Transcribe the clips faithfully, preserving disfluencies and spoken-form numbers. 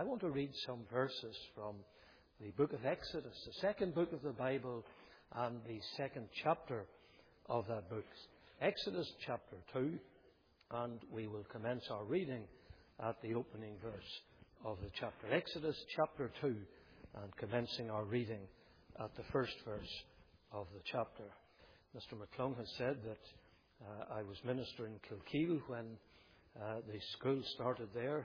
I want to read some verses from the book of Exodus, the second book of the Bible, and the second chapter of that book. Exodus chapter two, and we will commence our reading at the opening verse of the chapter. Exodus chapter two, and commencing our reading at the first verse of the chapter. Mister McClung has said that uh, I was minister in Kilkeel when uh, the school started there,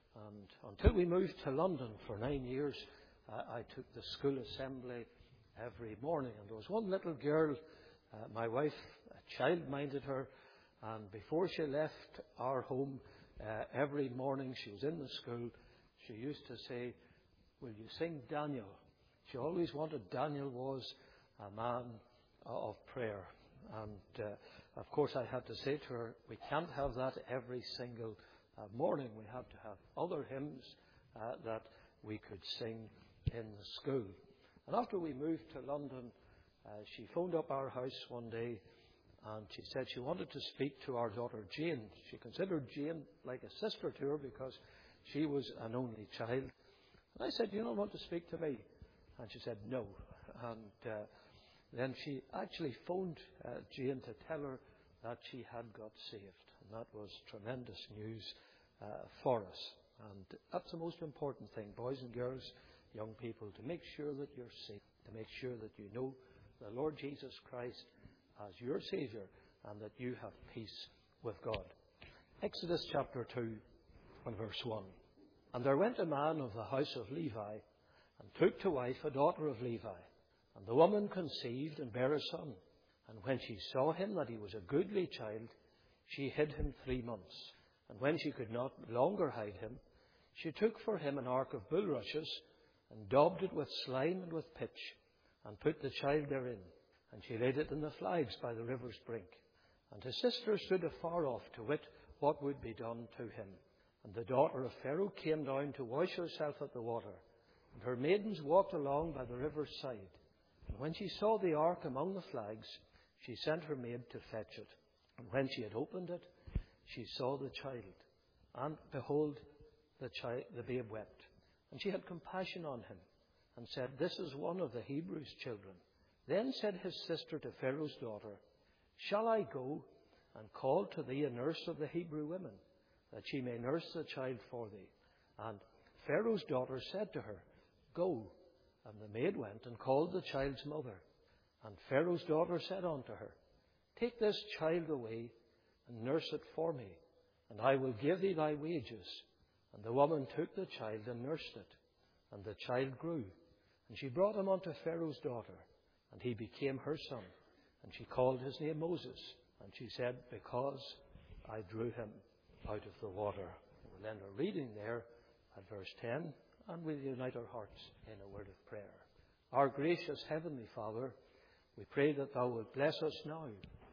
and until we moved to London for nine years, uh, I took the school assembly every morning. And there was one little girl, uh, my wife, a child minded her, and before she left our home, uh, every morning she was in the school, she used to say, "Will you sing Daniel?" She always wanted, Daniel was a man of prayer. And uh, of course I had to say to her, we can't have that every single uh, morning. We have to have other hymns uh, that we could sing in the school. And after we moved to London, uh, she phoned up our house one day and she said she wanted to speak to our daughter Jane. She considered Jane like a sister to her because she was an only child. And I said, "You don't want to speak to me?" And she said, "No." And uh, then she actually phoned uh, Jane to tell her that she had got saved. And that was tremendous news uh, for us. And that's the most important thing, boys and girls, young people, to make sure that you're saved, to make sure that you know the Lord Jesus Christ as your Saviour and that you have peace with God. Exodus chapter two and verse one. And there went a man of the house of Levi and took to wife a daughter of Levi. And the woman conceived and bare a son. And when she saw him that he was a goodly child, she hid him three months. And when she could not longer hide him, she took for him an ark of bulrushes, and daubed it with slime and with pitch, and put the child therein. And she laid it in the flags by the river's brink. And his sister stood afar off to wit what would be done to him. And the daughter of Pharaoh came down to wash herself at the water. And her maidens walked along by the river's side. And when she saw the ark among the flags, she sent her maid to fetch it. And when she had opened it, she saw the child. And behold, the child, the babe wept. And she had compassion on him, and said, "This is one of the Hebrews' children." Then said his sister to Pharaoh's daughter, "Shall I go and call to thee a nurse of the Hebrew women, that she may nurse the child for thee?" And Pharaoh's daughter said to her, "Go." And the maid went and called the child's mother. And Pharaoh's daughter said unto her, "Take this child away and nurse it for me, and I will give thee thy wages." And the woman took the child and nursed it. And the child grew. And she brought him unto Pharaoh's daughter, and he became her son. And she called his name Moses. And she said, "Because I drew him out of the water." We'll end our reading there at verse ten, and we'll unite our hearts in a word of prayer. Our gracious Heavenly Father, we pray that Thou wilt bless us now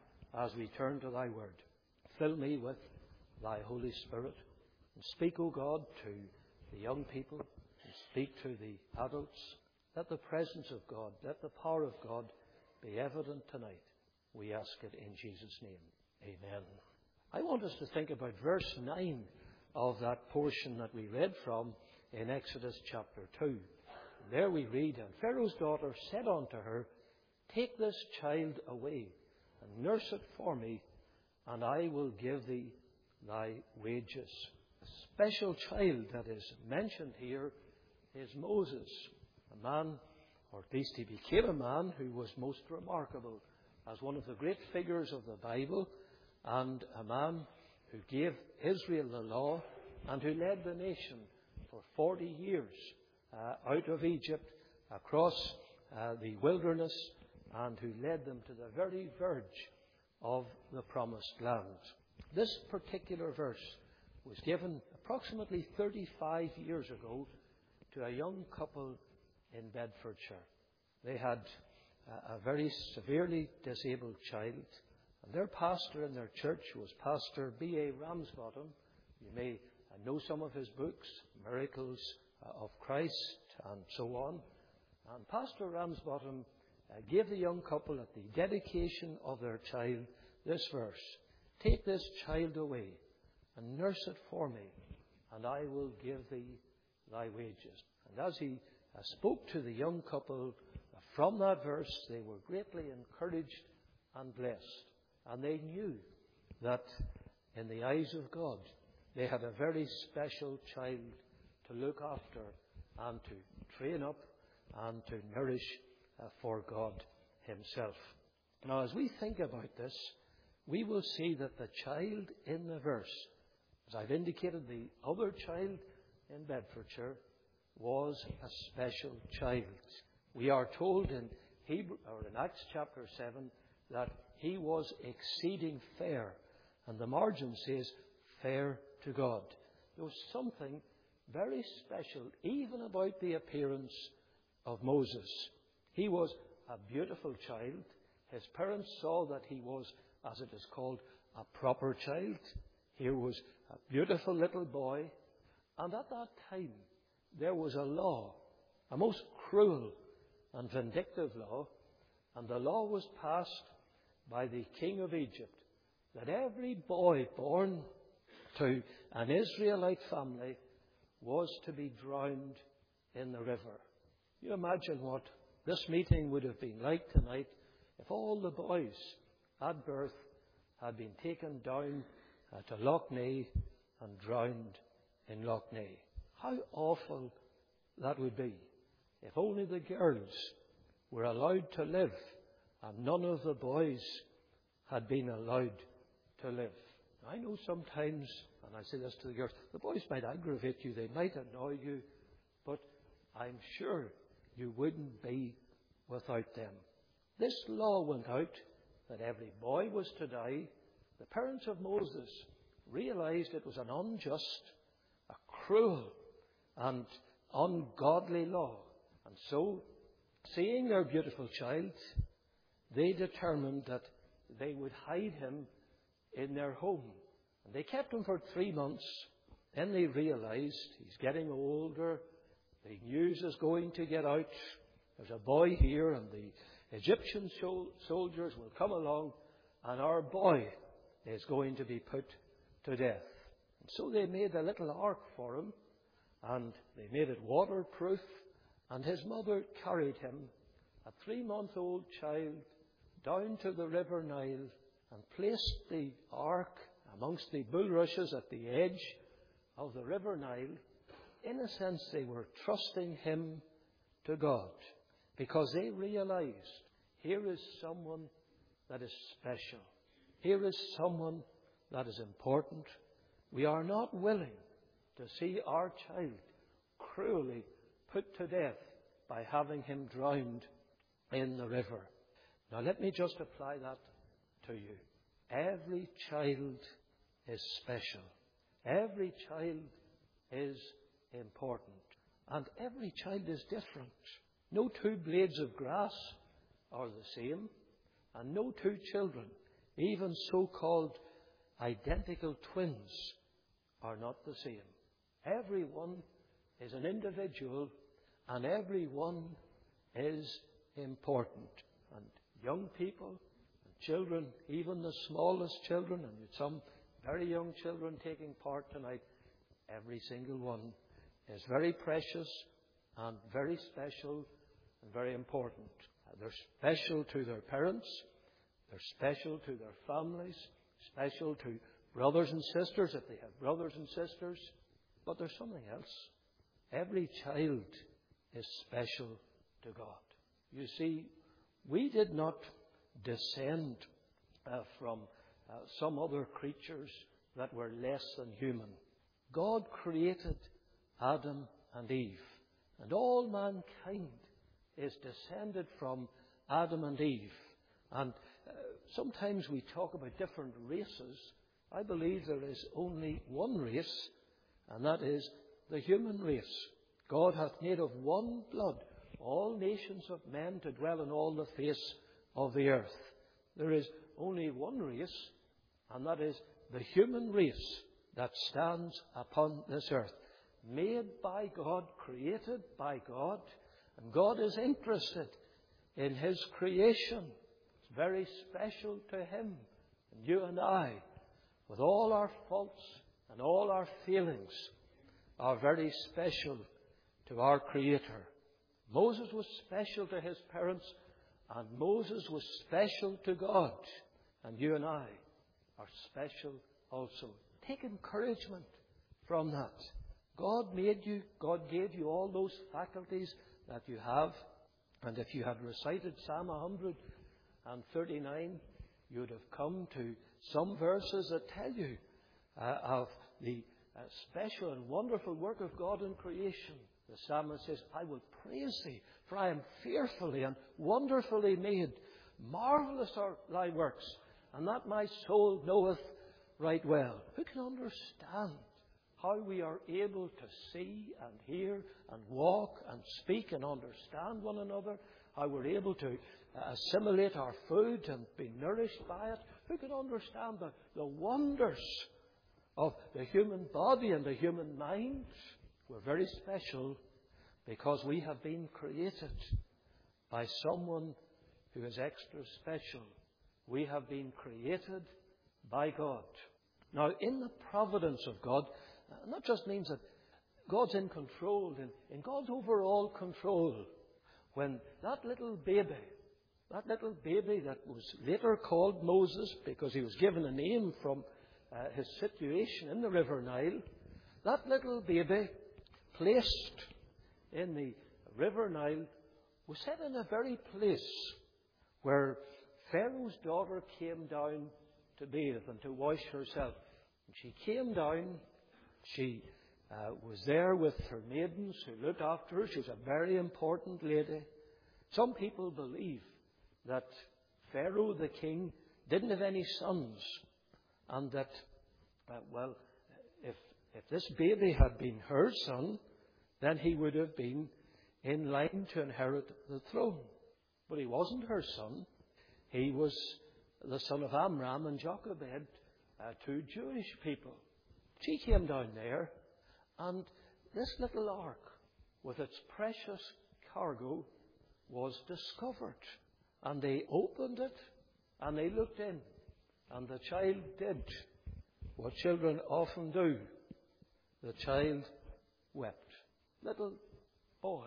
as we turn to Thy word. Fill me with Thy Holy Spirit, and speak, O God, to the young people, and speak to the adults. Let the presence of God, let the power of God be evident tonight. We ask it in Jesus' name. Amen. I want us to think about verse nine of that portion that we read from in Exodus chapter two. There we read, "And Pharaoh's daughter said unto her, Take this child away, and nurse it for me, and I will give thee thy wages." The special child that is mentioned here is Moses, a man, or at least he became a man who was most remarkable as one of the great figures of the Bible, and a man who gave Israel the law and who led the nation for forty years uh, out of Egypt, across uh, the wilderness, and who led them to the very verge of the promised land. This particular verse was given approximately thirty-five years ago to a young couple in Bedfordshire. They had a very severely disabled child, and their pastor in their church was Pastor B A Ramsbottom. You may know some of his books, Miracles of Christ and so on. And Pastor Ramsbottom uh, gave the young couple at the dedication of their child this verse: "Take this child away and nurse it for me, and I will give thee thy wages. And as he uh, spoke to the young couple uh, from that verse, they were greatly encouraged and blessed. And they knew that in the eyes of God, they had a very special child to look after and to train up and to nourish uh, for God himself. Now, as we think about this, we will see that the child in the verse, as I've indicated, the other child in Bedfordshire was a special child. We are told in Hebrew, or in Acts chapter seven, that he was exceeding fair. And the margin says, fair to God. There was something very special, even about the appearance of Moses. He was a beautiful child. His parents saw that he was, as it is called, a proper child. Here was a beautiful little boy. And at that time, there was a law, a most cruel and vindictive law. And the law was passed by the king of Egypt, that every boy born to an Israelite family was to be drowned in the river. You imagine what this meeting would have been like tonight if all the boys at birth had been taken down uh, to Lough Neagh and drowned in Lough Neagh. How awful that would be if only the girls were allowed to live and none of the boys had been allowed to live. I know sometimes, and I say this to the girls, the boys might aggravate you, they might annoy you, but I'm sure you wouldn't be without them. This law went out that every boy was to die. The parents of Moses realized it was an unjust, a cruel, and ungodly law. And so, seeing their beautiful child, they determined that they would hide him in their home. And they kept him for three months. Then they realized he's getting older. The news is going to get out. There's a boy here, and the Egyptian soldiers will come along, and our boy is going to be put to death. And so they made a little ark for him, and they made it waterproof, and his mother carried him, a three-month-old child, down to the River Nile and placed the ark amongst the bulrushes at the edge of the River Nile. In a sense, they were trusting him to God because they realized here is someone that is special. Here is someone that is important. We are not willing to see our child cruelly put to death by having him drowned in the river. Now let me just apply that to you. Every child is special. Every child is important. And every child is different. No two blades of grass are the same. And no two children, even so-called identical twins, are not the same. Everyone is an individual and everyone is important. And young people and children, even the smallest children, and with some very young children taking part tonight, every single one is very precious and very special and very important. They're special to their parents, they're special to their families, special to brothers and sisters if they have brothers and sisters, but there's something else. Every child is special to God. You see, we did not descend uh, from uh, some other creatures that were less than human. God created Adam and Eve, and all mankind is descended from Adam and Eve. And uh, sometimes we talk about different races. I believe there is only one race, and that is the human race. God hath made of one blood all nations of men to dwell on all the face of the earth. There is only one race, and that is the human race that stands upon this earth. Made by God, created by God, and God is interested in His creation. It's very special to Him. And you and I, with all our faults and all our failings, are very special to our Creator. Moses was special to his parents, and Moses was special to God. And you and I are special also. Take encouragement from that. God made you, God gave you all those faculties that you have. And if you had recited Psalm one thirty-nine, you would have come to some verses that tell you uh, of the uh, special and wonderful work of God in creation. The psalmist says, I will praise thee, for I am fearfully and wonderfully made. Marvelous are thy works, and that my soul knoweth right well. Who can understand how we are able to see and hear and walk and speak and understand one another? How we're able to assimilate our food and be nourished by it? Who can understand the, the wonders of the human body and the human mind? We're very special because we have been created by someone who is extra special. We have been created by God. Now, in the providence of God, and that just means that God's in control, in, in God's overall control. When that little baby, that little baby that was later called Moses because he was given a name from uh, his situation in the River Nile, that little baby placed in the River Nile was set in a very place where Pharaoh's daughter came down to bathe and to wash herself. And she came down. She uh, was there with her maidens who looked after her. She was a very important lady. Some people believe that Pharaoh the king didn't have any sons, and that, uh, well, if if this baby had been her son, then he would have been in line to inherit the throne. But he wasn't her son. He was the son of Amram and Jochebed, uh, two Jewish people. She came down there, and this little ark, with its precious cargo, was discovered. And they opened it, and they looked in. And the child did what children often do. The child wept. Little boy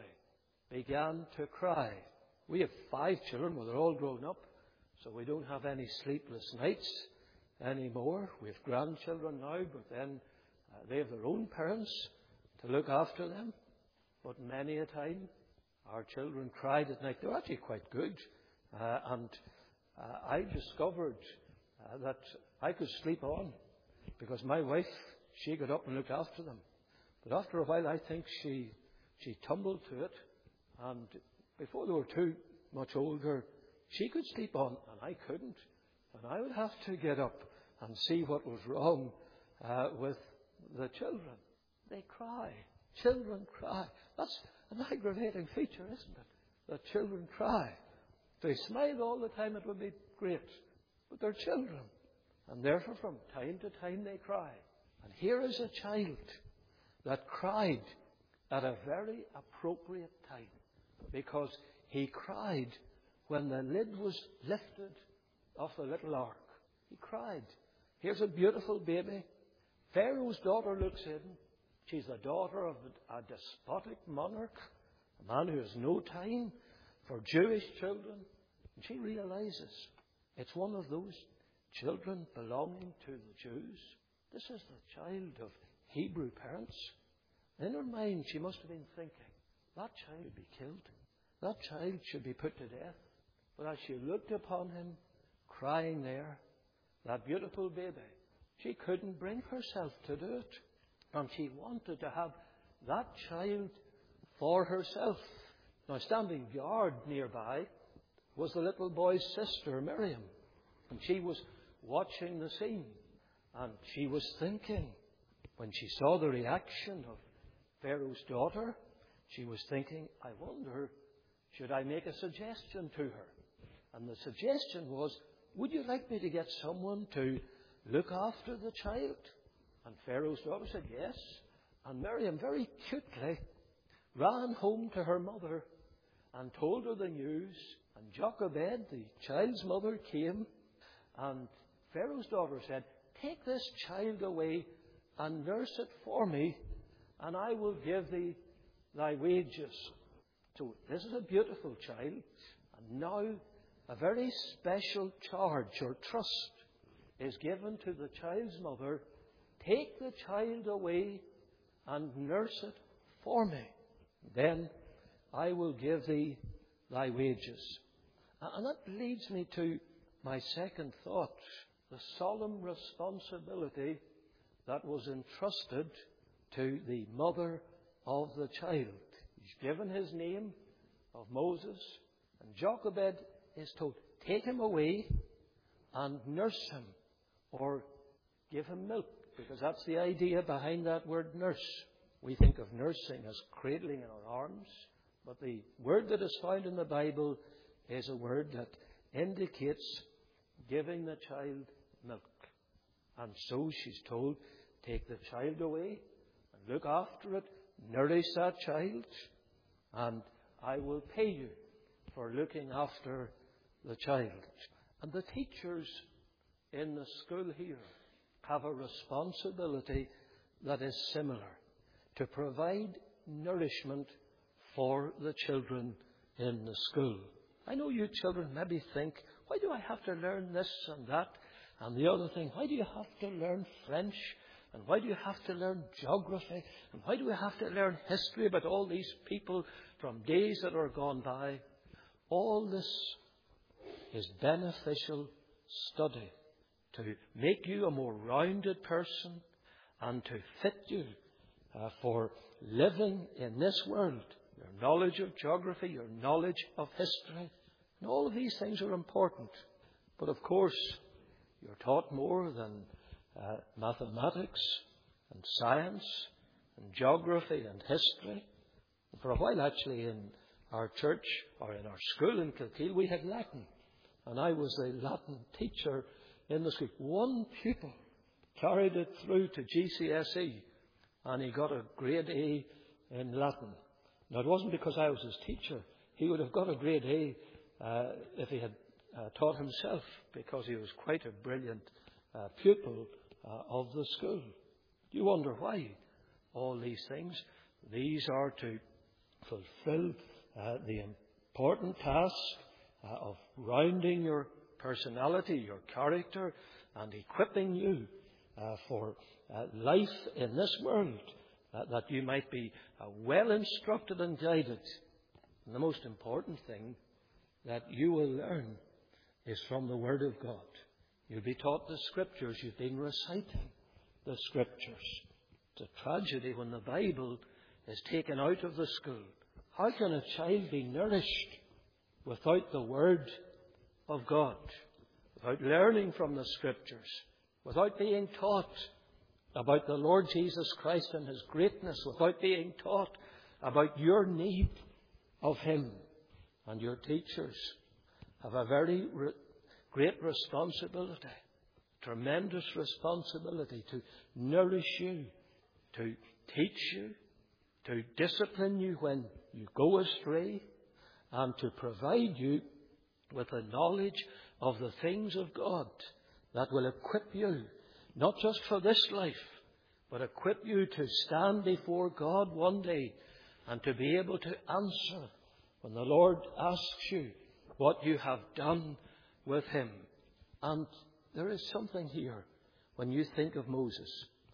began to cry. We have five children, well, they're all grown up, so we don't have any sleepless nights anymore. We have grandchildren now, but then uh, they have their own parents to look after them. But many a time, our children cried at night. They were actually quite good. Uh, and uh, I discovered uh, that I could sleep on because my wife, she got up and looked after them. But after a while, I think she she tumbled to it. And before they were too much older, she could sleep on and I couldn't. And I would have to get up and see what was wrong uh, with the children. They cry. Children cry. That's an aggravating feature, isn't it? That children cry. If they smiled all the time, it would be great. But they're children. And therefore, from time to time, they cry. And here is a child that cried at a very appropriate time. Because he cried when the lid was lifted off the little ark. He cried. Here's a beautiful baby. Pharaoh's daughter looks in. She's the daughter of a despotic monarch, a man who has no time for Jewish children. And she realizes it's one of those children belonging to the Jews. This is the child of Hebrew parents. In her mind, she must have been thinking, that child would be killed. That child should be put to death. But as she looked upon him, crying there, that beautiful baby, she couldn't bring herself to do it. And she wanted to have that child for herself. Now, standing guard nearby was the little boy's sister, Miriam. And she was watching the scene. And she was thinking, when she saw the reaction of Pharaoh's daughter, she was thinking, I wonder, should I make a suggestion to her? And the suggestion was, would you like me to get someone to look after the child? And Pharaoh's daughter said yes. And Miriam very cutely ran home to her mother and told her the news. And Jochebed, the child's mother, came. And Pharaoh's daughter said, take this child away and nurse it for me, and I will give thee thy wages. So this is a beautiful child. And now a very special charge or trust is given to the child's mother. Take the child away and nurse it for me. Then I will give thee thy wages. And that leads me to my second thought, the solemn responsibility that was entrusted to the mother of the child. He's given his name of Moses, and Jochebed is told, take him away and nurse him, or give him milk, because that's the idea behind that word nurse. We think of nursing as cradling in our arms, but the word that is found in the Bible is a word that indicates giving the child milk. And so she's told, take the child away and look after it, nourish that child, and I will pay you for looking after the child. And the teachers in the school here have a responsibility that is similar, to provide nourishment for the children in the school. I know you children maybe think, why do I have to learn this and that and the other thing? Why do you have to learn French? And why do you have to learn geography? And why do we have to learn history about all these people from days that are gone by? All this is beneficial study to make you a more rounded person and to fit you uh, for living in this world. Your knowledge of geography, your knowledge of history, and all of these things are important. But of course, you're taught more than uh, mathematics and science and geography and history. And for a while, actually, in our church or in our school in Kilkeel, we had Latin. And I was a Latin teacher in the school. One pupil carried it through to G C S E, and he got a grade A in Latin. Now, it wasn't because I was his teacher. He would have got a grade A uh, if he had uh, taught himself, because he was quite a brilliant uh, pupil uh, of the school. You wonder why all these things? These are to fulfill uh, the important task uh, of rounding your personality, your character, and equipping you uh, for uh, life in this world, uh, that you might be uh, well instructed and guided. And the most important thing that you will learn is from the Word of God. You'll be taught the Scriptures. You've been reciting the Scriptures. It's a tragedy when the Bible is taken out of the school. How can a child be nourished without the Word of God, without learning from the Scriptures, without being taught about the Lord Jesus Christ and His greatness, without being taught about your need of Him? And your teachers have a very re- great responsibility, tremendous responsibility to nourish you, to teach you, to discipline you when you go astray, and to provide you with a knowledge of the things of God that will equip you, not just for this life, but equip you to stand before God one day and to be able to answer when the Lord asks you what you have done with Him. And there is something here when you think of Moses.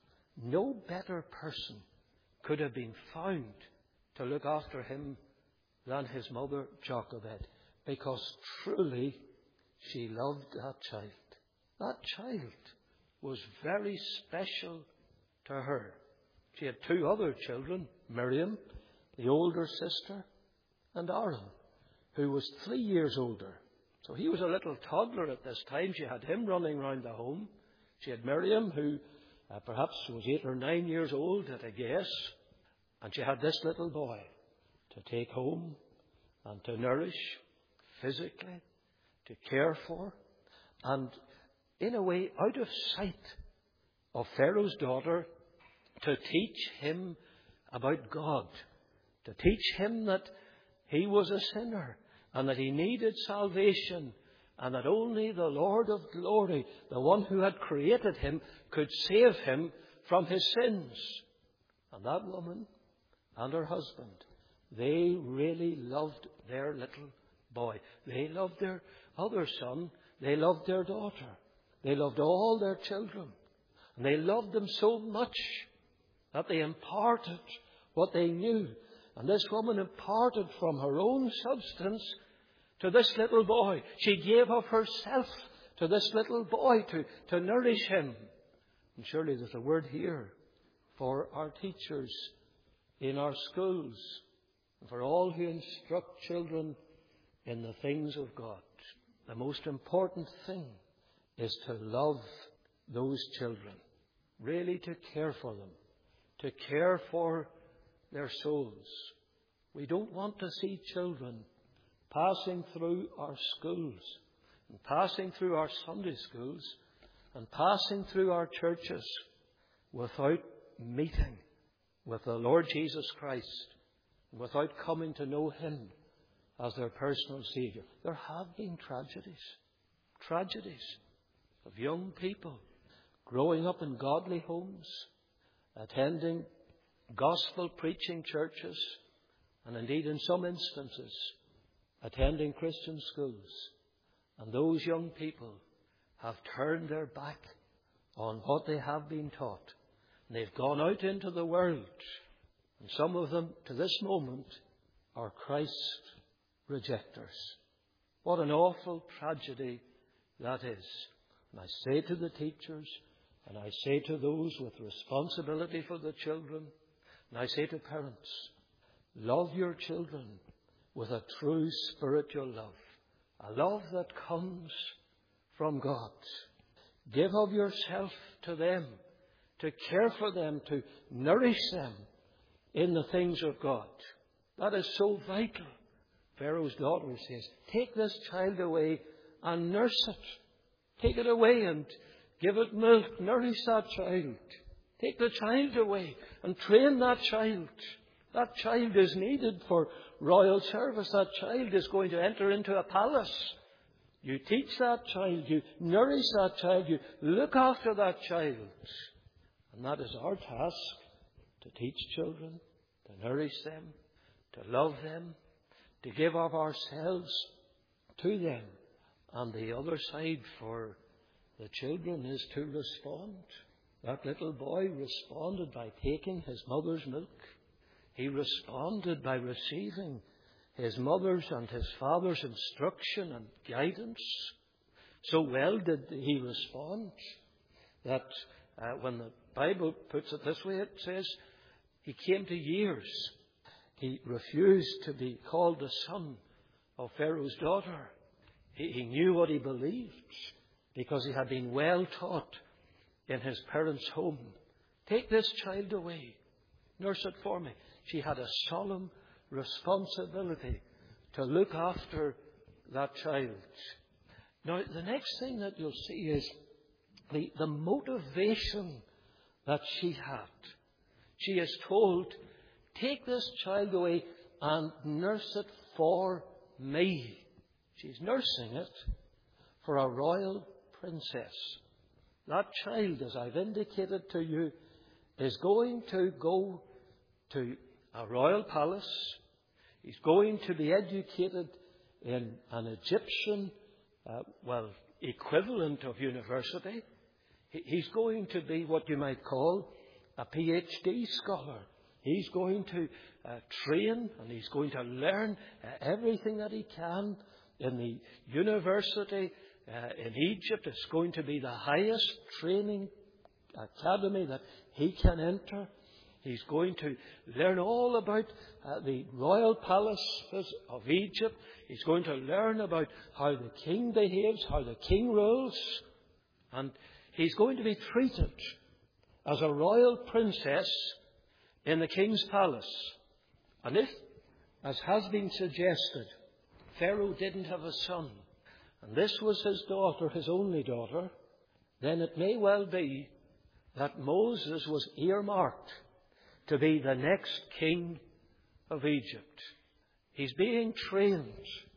No better person could have been found to look after him than his mother Jochebed, because truly she loved that child. That child was very special to her. She had two other children, Miriam, the older sister, and Aaron, who was three years older. So he was a little toddler at this time. She had him running around the home. She had Miriam, who uh, perhaps was eight or nine years old at a guess. And she had this little boy to take home and to nourish physically, to care for, and in a way out of sight of Pharaoh's daughter, to teach him about God, to teach him that he was a sinner and that he needed salvation, and that only the Lord of glory, the one who had created him, could save him from his sins. And that woman and her husband They really loved their little boy. They loved their other son. They loved their daughter. They loved all their children. And they loved them so much that they imparted what they knew. And this woman imparted from her own substance to this little boy. She gave of herself to this little boy to, to nourish him. And surely there's a word here for our teachers in our schools and for all who instruct children in the things of God. The most important thing is to love those children, really to care for them, to care for their souls. We don't want to see children passing through our schools and passing through our Sunday schools and passing through our churches without meeting with the Lord Jesus Christ, without coming to know Him as their personal Saviour. There have been tragedies, tragedies of young people growing up in godly homes, attending gospel-preaching churches, and indeed in some instances attending Christian schools. And those young people have turned their back on what they have been taught. And they've gone out into the world. And some of them, to this moment, are Christ rejectors. What an awful tragedy that is. And I say to the teachers, and I say to those with responsibility for the children, and I say to parents, love your children with a true spiritual love. A love that comes from God. Give of yourself to them, to care for them, to nourish them in the things of God. That is so vital. Pharaoh's daughter says, take this child away and nurse it. Take it away and give it milk. Nourish that child. Take the child away and train that child. That child is needed for royal service. That child is going to enter into a palace. You teach that child. You nourish that child. You look after that child. And that is our task, to teach children, to nourish them, to love them, to give of ourselves to them. And the other side for the children is to respond. That little boy responded by taking his mother's milk. He responded by receiving his mother's and his father's instruction and guidance. So well did he respond that uh, when the Bible puts it this way, it says he came to years. He refused to be called the son of Pharaoh's daughter. He, he knew what he believed because he had been well taught in his parents' home. Take this child away. Nurse it for me. She had a solemn responsibility to look after that child. Now, the next thing that you'll see is the, the motivation that she had. She is told, take this child away and nurse it for me. She's nursing it for a royal princess. That child, as I've indicated to you, is going to go to a royal palace. He's going to be educated in an Egyptian, uh, well, equivalent of university. He, he's going to be what you might call a P H D scholar. He's going to uh, train and he's going to learn uh, everything that he can in the university uh, in Egypt. It's going to be the highest training academy that he can enter. He's going to learn all about uh, the royal palaces of Egypt. He's going to learn about how the king behaves, how the king rules. And he's going to be treated as a royal princess in the king's palace. And if, as has been suggested, Pharaoh didn't have a son, and this was his daughter, his only daughter, then it may well be that Moses was earmarked to be the next king of Egypt. He's being trained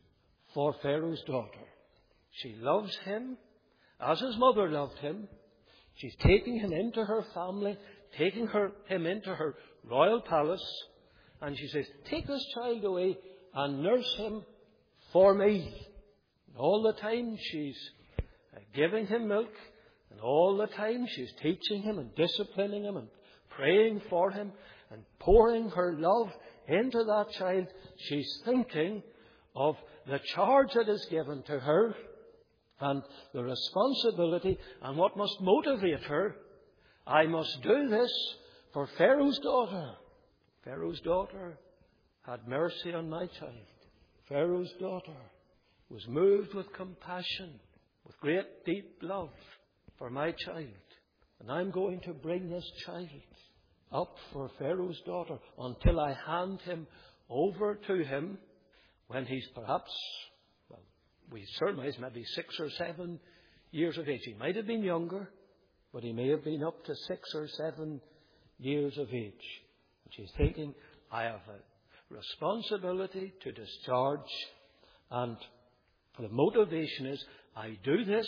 for Pharaoh's daughter. She loves him as his mother loved him. She's taking him into her family, taking her, him into her royal palace, And she says, take this child away and nurse him for me. And all the time she's uh, giving him milk. And all the time she's teaching him and disciplining him and praying for him and pouring her love into that child. She's thinking of the charge that is given to her and the responsibility and what must motivate her. I must do this for Pharaoh's daughter. Pharaoh's daughter had mercy on my child. Pharaoh's daughter was moved with compassion, with great deep love for my child. And I'm going to bring this child up for Pharaoh's daughter until I hand him over to him when he's perhaps, well, we surmise maybe six or seven years of age. He might have been younger, but he may have been up to six or seven years of age. And she's thinking, I have a responsibility to discharge, and the motivation is, I do this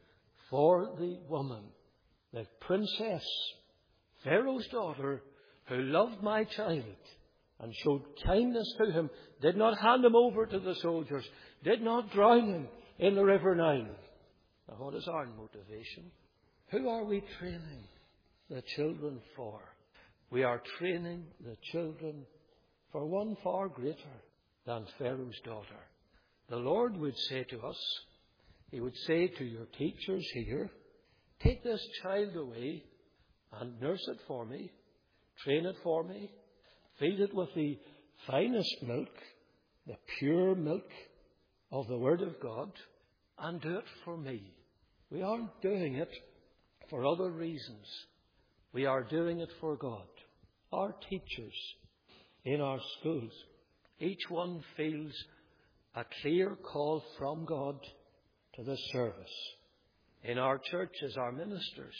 for the woman, the princess, Pharaoh's daughter, who loved my child and showed kindness to him, did not hand him over to the soldiers, did not drown him in the River Nile. Now, what is our motivation? Who are we training the children for? We are training the children for one far greater than Pharaoh's daughter. The Lord would say to us, He would say to your teachers here, take this child away and nurse it for me, train it for me, feed it with the finest milk, the pure milk of the Word of God, and do it for me. We aren't doing it for other reasons. We are doing it for God. Our teachers in our schools, each one feels a clear call from God to this service. In our churches, our ministers,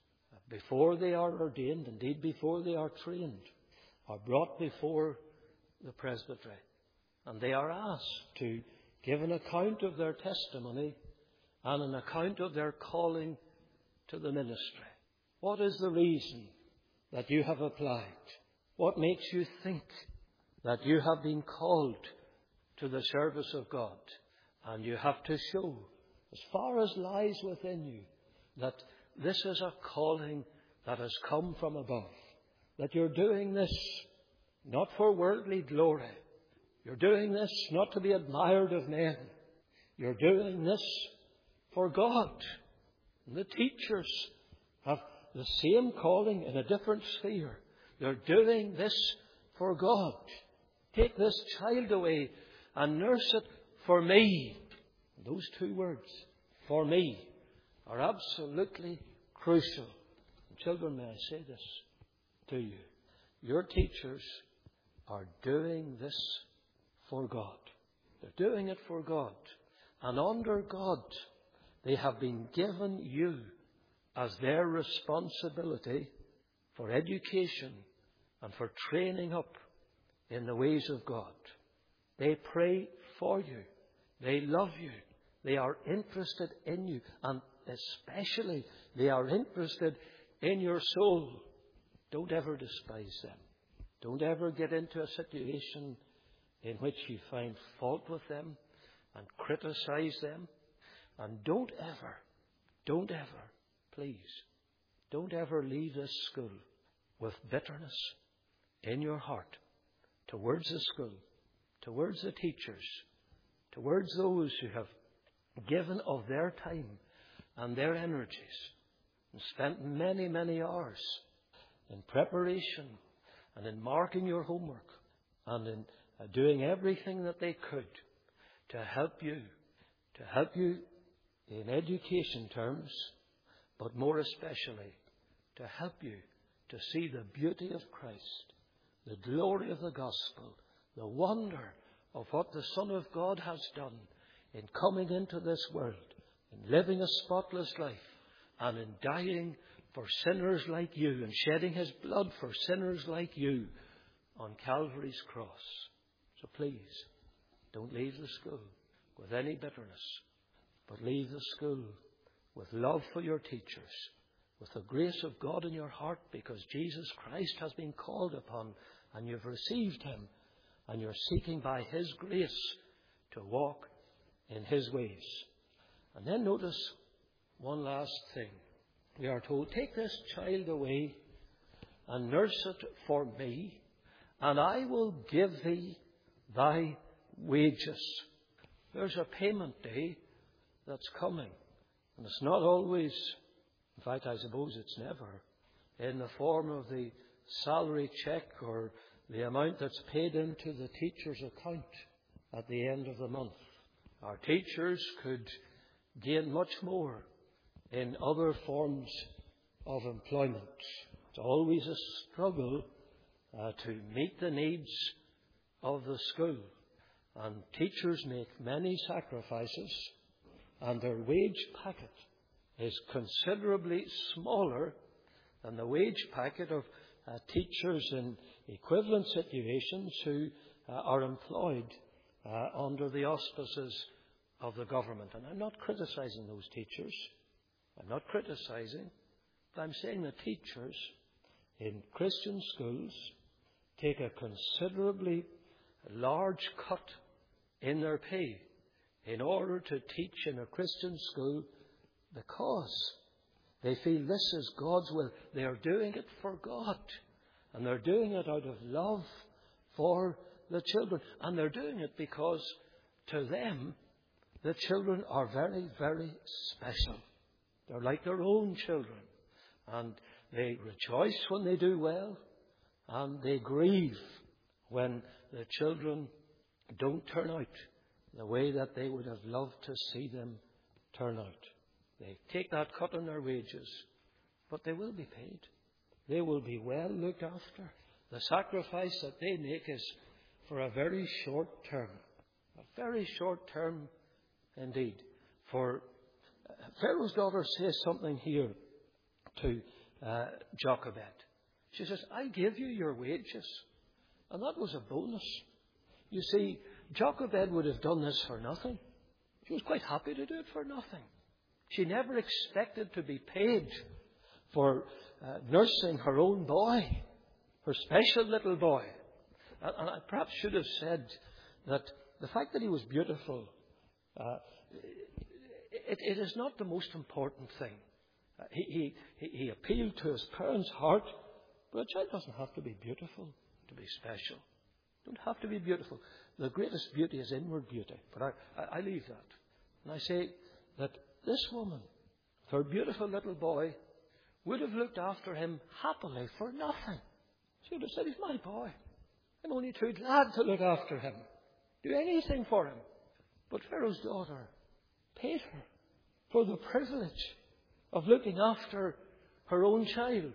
before they are ordained, indeed before they are trained, are brought before the presbytery, and they are asked to give an account of their testimony and an account of their calling to the ministry. What is the reason that you have applied? What makes you think that you have been called to the service of God? And you have to show, as far as lies within you, that this is a calling that has come from above. That you're doing this not for worldly glory. You're doing this not to be admired of men. You're doing this for God. And the teachers have the same calling in a different sphere. They're doing this for God. Take this child away and nurse it for me. Those two words, for me, are absolutely crucial. And children, may I say this to you? Your teachers are doing this for God. They're doing it for God. And under God, they have been given you as their responsibility for education and for training up in the ways of God. They pray for you. They love you. They are interested in you. And especially, they are interested in your soul. Don't ever despise them. Don't ever get into a situation in which you find fault with them and criticize them. And don't ever, don't ever, please, don't ever leave this school with bitterness in your heart towards the school, towards the teachers, towards those who have given of their time and their energies and spent many, many hours in preparation and in marking your homework and in uh, doing everything that they could to help you, to help you in education terms, but more especially to help you to see the beauty of Christ, the glory of the gospel, the wonder of what the Son of God has done in coming into this world, in living a spotless life, and in dying for sinners like you, and shedding His blood for sinners like you on Calvary's cross. So please, don't leave the school with any bitterness, but leave the school with love for your teachers, with the grace of God in your heart, because Jesus Christ has been called upon and you've received Him, and you're seeking by His grace to walk in His ways. And then notice one last thing. We are told, take this child away and nurse it for me, and I will give thee thy wages. There's a payment day that's coming. And it's not always, in fact, I suppose it's never, in the form of the salary check or the amount that's paid into the teacher's account at the end of the month. Our teachers could gain much more in other forms of employment. It's always a struggle uh, to meet the needs of the school. And teachers make many sacrifices, and their wage packet is considerably smaller than the wage packet of uh, teachers in equivalent situations who uh, are employed uh, under the auspices of the government. And I'm not criticizing those teachers. I'm not criticizing, but I'm saying that teachers in Christian schools take a considerably large cut in their pay in order to teach in a Christian school because they feel this is God's will. They are doing it for God, and they're doing it out of love for the children, and they're doing it because to them the children are very, very special. They're like their own children, and they rejoice when they do well, and they grieve when the children don't turn out the way that they would have loved to see them turn out. They take that cut in their wages, but they will be paid. They will be well looked after. The sacrifice that they make is for a very short term. A very short term indeed. For uh, Pharaoh's daughter says something here to uh, Jochebed. She says, I give you your wages. And that was a bonus. You see, Jochebed would have done this for nothing. She was quite happy to do it for nothing. She never expected to be paid for uh, nursing her own boy, her special little boy. And, and I perhaps should have said that the fact that he was beautiful, uh, it, it is not the most important thing. Uh, he, he, he appealed to his parents' heart, but a child doesn't have to be beautiful to be special. Don't have to be beautiful. The greatest beauty is inward beauty. But I, I, I leave that. And I say that this woman, her beautiful little boy, would have looked after him happily for nothing. She would have said, he's my boy. I'm only too glad to look after him. Do anything for him. But Pharaoh's daughter paid her for the privilege of looking after her own child.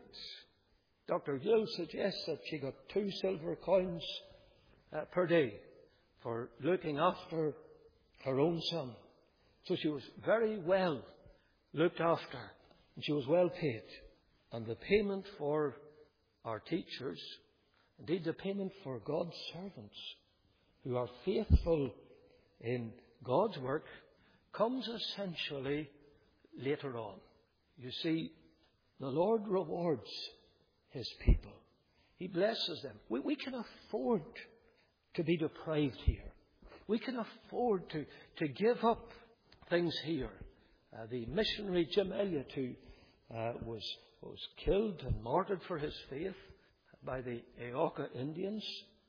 Doctor Gill suggests that she got two silver coins uh, per day for looking after her own son. So she was very well looked after, and she was well paid. And the payment for our teachers, indeed the payment for God's servants who are faithful in God's work, comes essentially later on. You see, the Lord rewards His people. He blesses them. We, we can afford to be deprived here. We can afford to, to give up things here. Uh, the missionary Jim Elliot, who uh, was, was killed and martyred for his faith by the Eoka Indians,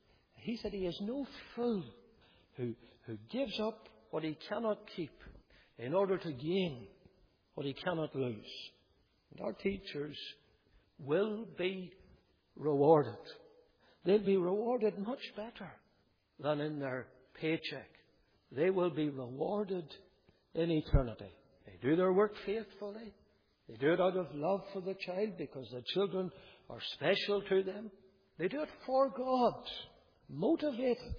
he said he is no fool who, who gives up what he cannot keep in order to gain what he cannot lose. And our teachers will be rewarded. They'll be rewarded much better than in their paycheck. They will be rewarded in eternity. They do their work faithfully. They do it out of love for the child because the children are special to them. They do it for God, motivated.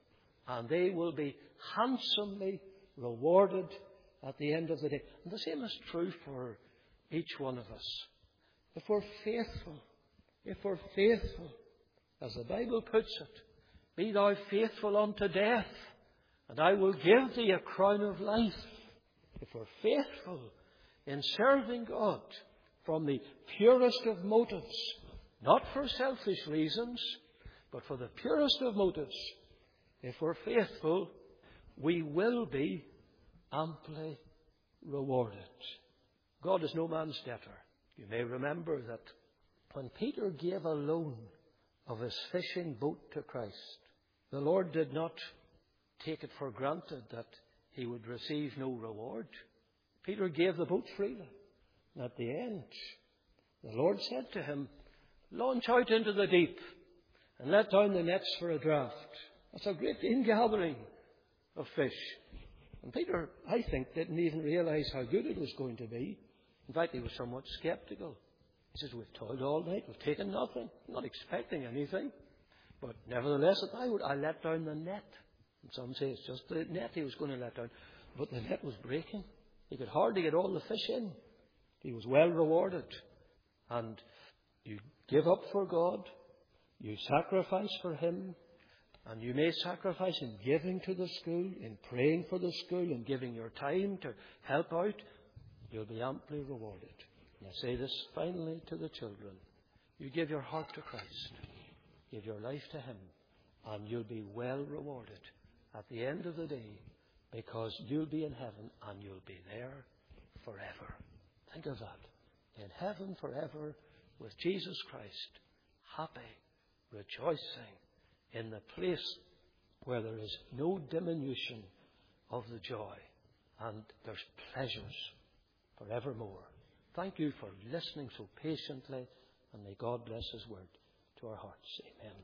And they will be handsomely rewarded at the end of the day. And the same is true for each one of us. If we're faithful, if we're faithful, as the Bible puts it, be thou faithful unto death, and I will give thee a crown of life. If we're faithful in serving God from the purest of motives, not for selfish reasons, But for the purest of motives, if we're faithful, we will be amply rewarded. God is no man's debtor. You may remember that when Peter gave a loan of his fishing boat to Christ, the Lord did not take it for granted that he would receive no reward. Peter gave the boat freely. And at the end, the Lord said to him, "Launch out into the deep and let down the nets for a draught." That's a great ingathering of fish. And Peter, I think, didn't even realize how good it was going to be. In fact, he was somewhat skeptical. He says, "We've toiled all night, we've taken nothing, not expecting anything. But nevertheless, if I would, I let down the net." And some say it's just the net he was going to let down. But the net was breaking. He could hardly get all the fish in. He was well rewarded. And you give up for God, you sacrifice for Him, and you may sacrifice in giving to the school, in praying for the school, in giving your time to help out. You'll be amply rewarded. And I say this finally to the children. You give your heart to Christ. Give your life to Him. And you'll be well rewarded at the end of the day, because you'll be in heaven and you'll be there forever. Think of that. In heaven forever with Jesus Christ. Happy, rejoicing in the place where there is no diminution of the joy. And there's pleasures forevermore. Thank you for listening so patiently, and may God bless His word to our hearts. Amen.